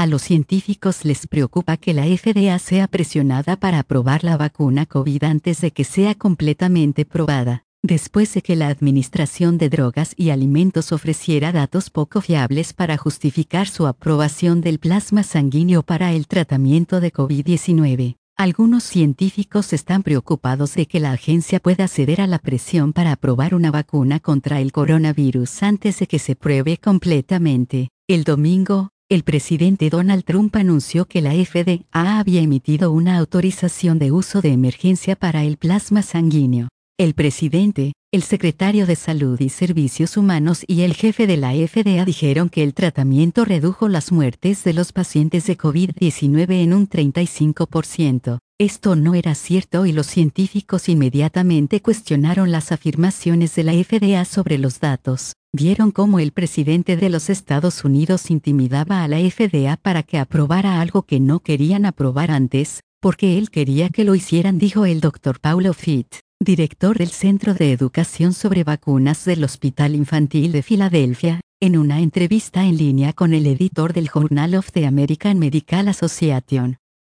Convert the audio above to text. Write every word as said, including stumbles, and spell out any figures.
A los científicos les preocupa que la F D A sea presionada para aprobar la vacuna COVID antes de que sea completamente probada, después de que la Administración de Drogas y Alimentos ofreciera datos poco fiables para justificar su aprobación del plasma sanguíneo para el tratamiento de COVID diecinueve. Algunos científicos están preocupados de que la agencia pueda ceder a la presión para aprobar una vacuna contra el coronavirus antes de que se pruebe completamente. El domingo, el presidente Donald Trump anunció que la F D A había emitido una autorización de uso de emergencia para el plasma sanguíneo. El presidente, el secretario de Salud y Servicios Humanos y el jefe de la F D A dijeron que el tratamiento redujo las muertes de los pacientes de COVID diecinueve en un treinta y cinco por ciento. Esto no era cierto y los científicos inmediatamente cuestionaron las afirmaciones de la F D A sobre los datos. Vieron cómo el presidente de los Estados Unidos intimidaba a la F D A para que aprobara algo que no querían aprobar antes, porque él quería que lo hicieran, dijo el doctor Paulo Fitt, director del Centro de Educación sobre Vacunas del Hospital Infantil de Filadelfia, en una entrevista en línea con el editor del Journal of the American Medical Association.